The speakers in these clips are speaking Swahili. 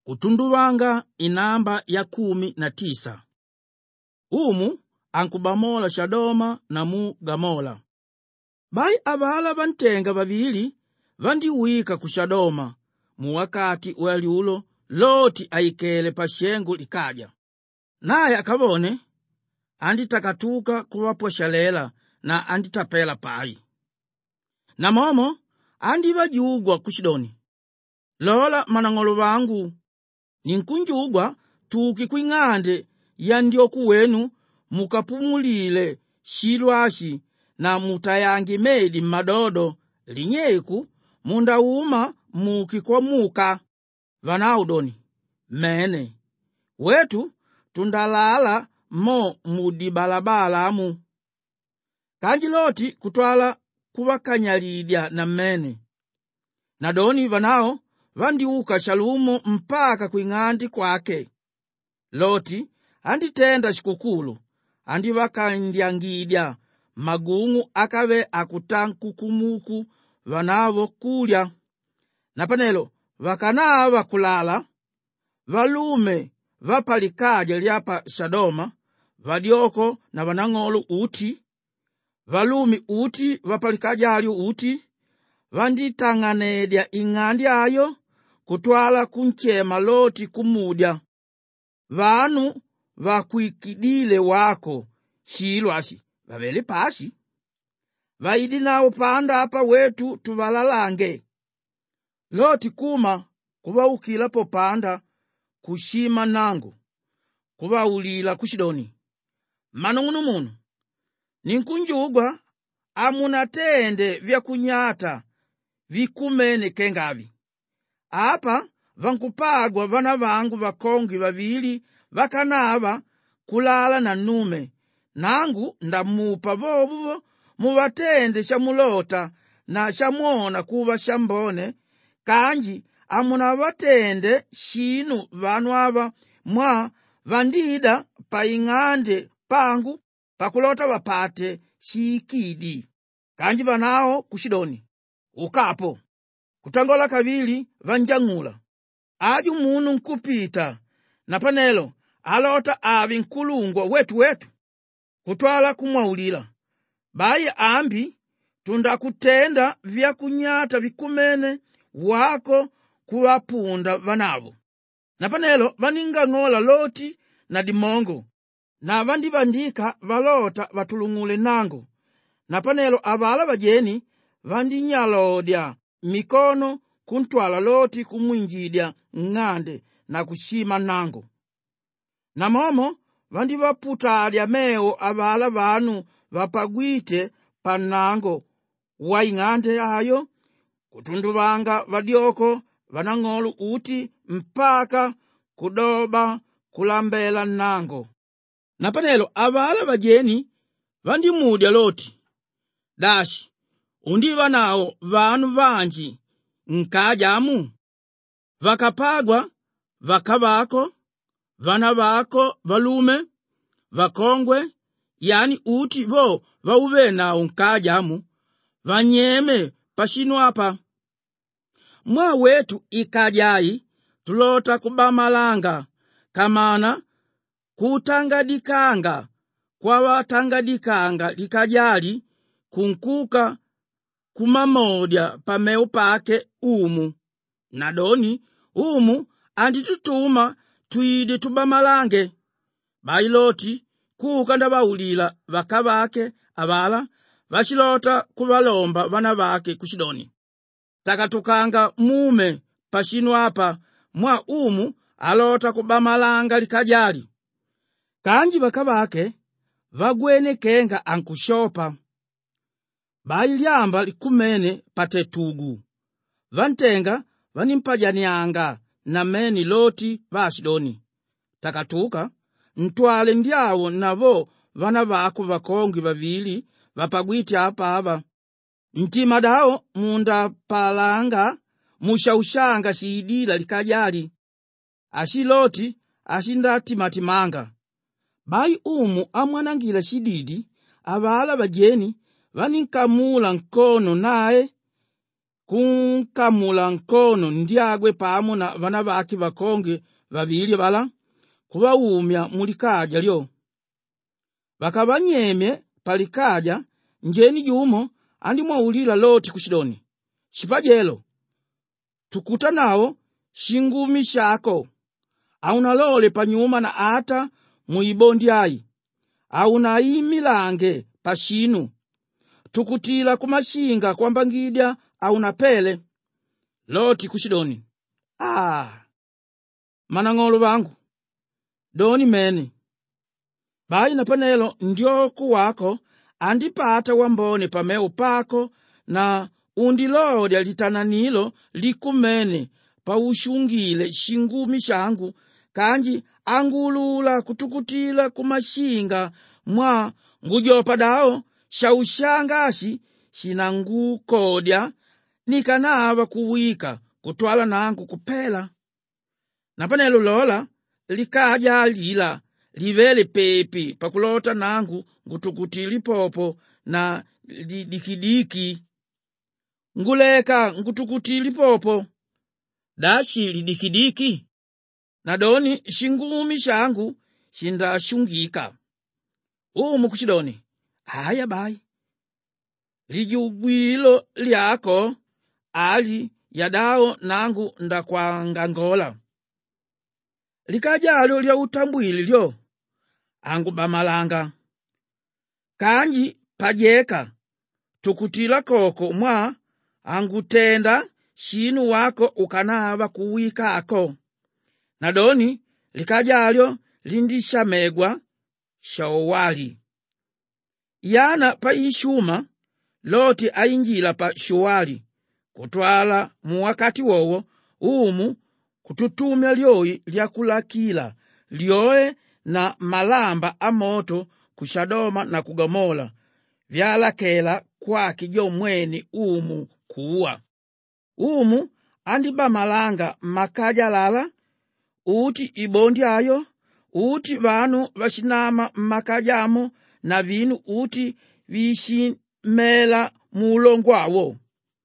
Kutunduvanga inamba ya 19. Umu ankubamola Sodoma na mu Gomora. Bai abala bantenga babili vandiwika ku Sodoma mu wakati waliulo Loti aikele pa shengo likaja. Naye akabone anditakatuka kuwaposhalela na anditapela pai. Na momo andivajugwa ku Sidoni. Lola manang'olo vangu ninkunjugwa tuki kwing'ande ya ndioku wenu mukapumulile shilwashi na mutayangi medi madodo linyeku mundauma muki kwa muka vanaudoni mene wetu tundalala mo mudibalabalamu. Kanji Loti kutwala kuvakanyalidya na mene nadoni vanao vandiuka shalumo mpaka kwing'andi kwake. Loti anditenda shikukulu andivakandyangiidya magung'u akave akutankunkumuku vanavo kulya. Napanelo vakanava kulala valume vapalikaja lyapa Sodoma vadyoko na vanang'olo uti valumi uti vapalikaja alyo uti vanditang'anedya ing'andi ayo kutwala kunchema Loti kumudya. Vanu vakwikidile wako shilwashi vavele pasi vaidi nao panda apa wetu tuvalalange. Loti kuma kuvaukila popanda kushima nango kuvaulila ku Sidoni. Manung'unu muno ninkunjugwa amunatende vyakunyata vikumene kengavi. Apa vankupagwa vana vangu vakongi vavili vakanava kulala na nume nangu ndamupa vovuvo muvatende shamulota na shamwona kuva shambone. Kanji amunavatende shinu vanu ava mwa vandida pa ing'ande pangu pakulota vapate shikidi. Kanji vanao ku Sidoni ukapo kutangola kavili vanjang'ula aju munu nkupita napanelo alota avi nkulungwa wetu kutwala kumwaulila. Bai ambi tundakutenda vyakunyata vikumene wako kuwapunda vanavo. Napanelo vaningang'ola Loti na dimongo na vandivandika valota vatulung'ule nango. Napanelo avala vajeni vandinyalodya mikono kuntwala Loti kumwinjidya ng'ande na kushima nango. Na momo vandivaputalya meo avala vanu vapagwite panango wa ing'ande ayo kutunduvanga vadyoko vanang'olo uti mpaka kudoba kulambela nango. Napanelo avala vajeni vandimudya Loti dashi undiva nao vanu vanji nkajamu vakapagwa vakavako vana vako valume vakongwe yani uti vo vauve nao nkajamu vanyeme pashinu apa. Mwa wetu ikajai tulota kubamalanga kamana kutangadikanga kwa watangadikanga likajali kunkuka kumamodya pameu pake umu. Nadoni umu anditutuma tuide tubamalange. Bai Loti kuka ndavaulila vakavake avala vashilota kuvalomba vana vake ku Sidoni. Takatukanga mume pashinu apa mwa umu alota kubamalanga likajali. Kanji vakavake vagwenekenga ankushopa. Bai lyamba likumene patetugu vantenga vanimpajanianga na meni Loti va Sidoni. Takatuka ntwale ndyawo navo vana vako vakongi vavili vapagwite apa ava. Ntima dao munda palanga mushaushanga shiidila likajali. Ashi Loti ashindatimatimanga. Bai umu amwanangila shididi avala vajeni vaninkamula nkono nae kunkamula nkono ndyagwe pamo na vana vake vakonge vavili vala kuvawumya mulikaja lyo. Vakavanyemye palikaja njeni jumo andimwaulila Loti kushidoni, shipajelo tukuta nawo shingumi shako aunalole panyuma na ata muibondyayi aunayimilange pashinu tukutila kumashinga kwambangidya aunapele. Loti kushidoni, manang'olo vangu doni mene bayi napanelo ndyoku wako andipata wambone pameu pako na undilodya litananilo likumene pa ushungile shingumi shangu kanji angulula kutukutila kumashinga mwa ngujopa dao shaushangashi shinangukodya nikanava kuwika kutwala nangu kupela. Napanelo lola likaja lila livele pepi pakulota nangu ngutukutili popo na lidikidiki nguleka ngutukutili popo dashi lidikidiki nadoni shingumi shangu shindashungika. Umu kushidoni, haya bayi lijugwilo lyako ali yadao nangu ndakwangangola. Likajalo lya utambwili lyo angubamalanga kanji pajeka tukutila koko mwa angutenda shinu wako ukanava kuwikako. Nadoni likajalo lindishamegwa shawali. Yana pa ishuma Loti ainjila pa shuwali kutwala muwakati wowo umu kututumya lyoyi lyakulakila lyoe na malamba amoto kushadoma na kugamola vyalakela kwaki jomweni umu kuwa. Umu andibamalanga makaja lala uti ibondyayo uti vanu vashinama makajamo na vinu uti vishimela mulongwawo.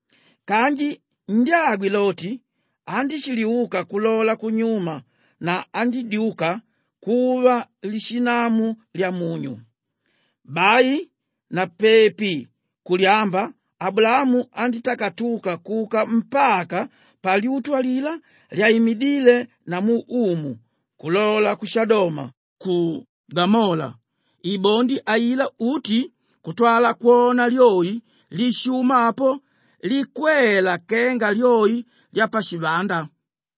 Kanji ndyagwi Loti andishiliuka kulola kunyuma na andidiuka kuva lishinamu lya munyu. Bayi na pepi kulyamba Abulamu anditakatuka kuka mpaka paliutwa lila lyaimidile na umu kulola kushadoma ku Gamola ibondi aila uti kutwala kuona lyoyi lishumapo likwela kenga lyoyi lya pashivanda.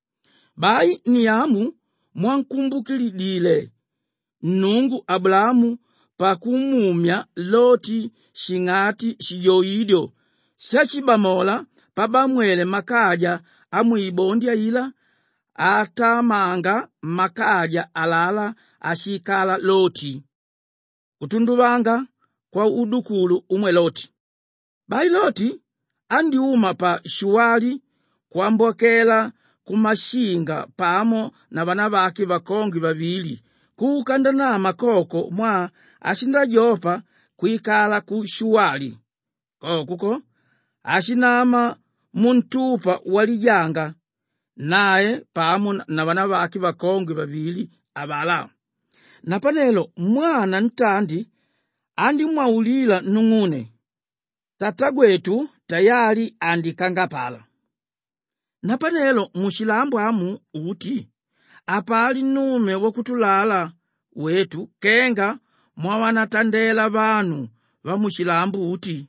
Bayi niyamu mwankumbukilidile nungu Abulamu pakumumya Loti shing'ati shiyoyidyo shachibamola pabamwele makaja amwibondya ila atamanga makaja alala ashikala Loti kutunduvanga kwa udukulu umwe Loti. Bayi Loti andiuma pa shuwali kwambokela kumashinga pamo na vana vake vakongi vavili kukandana makoko mwa ashindajopa kuikala ku shuwali kokuko ashinama muntupa walijanga naye pamo na vana vake vakongi vavili avala. Napanelo mwana ntandi andimwaulila nung'une, tatagwetu tayali andikangapala. Napanelo mushilambu amu uti apali nume wakutulala wetu kenga mwawanatandela vanu va mushilambu uti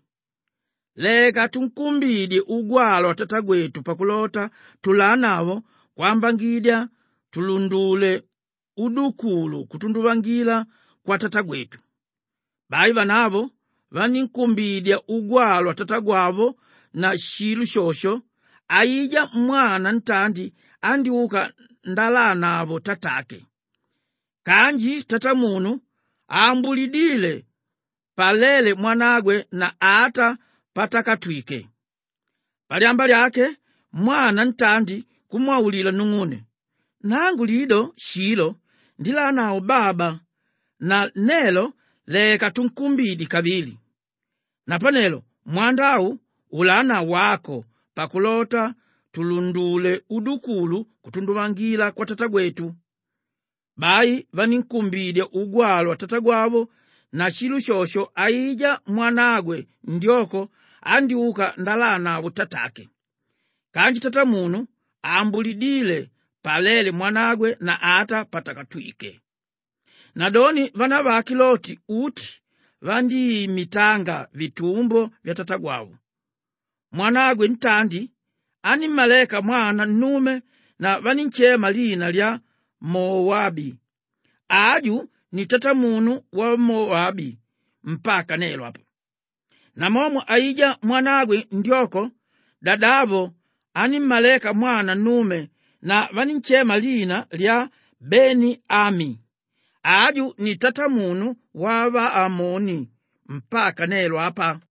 leka tunkumbidye ugwalo tatagwetu pakulota tulanavo kwambangidya tulundule udukulu kutunduvangila kwa tatagwetu. Bayi vanavo vaninkumbidya ugwalo tatagwavo na shilu shosho aija mwana ntandi andiuka ndalanavo tatake. Kanji tatamunu ambulidile palele mwanagwe na ata patakatwike. Palyamba lyake mwana ntandi kumwaulila nung'une, nangu lido Shilo ndilanao baba na nelo leka tunkumbidi kavili. Napanelo mwandawu ulana wako pakulota tulundule udukulu kutundumangira kwa tata gwetu. Bayi vaninkumbidya ugwalo wa tata gwavo, na chilu shosho aija mwanagwe ndyoko andiuka ndalana avo tatake. Kanji tata munu ambulidile palele mwanagwe na ata patakatwike. Nadoni vana vaki Loti uti vandiyimitanga vitumbo vya tata gwavo. Mwanagwe ntandi animaleka mwana nume na vaninchema lina lya Mowabi. Aju ni tata munu wa Mowabi mpaka nelo apo. Na momo aija mwanagwe ndyoko, dadavo animaleka mwana nume na vaninchema lina lya Beni Ami. Aju ni tata munu wa Vaamoni mpaka nelo apa.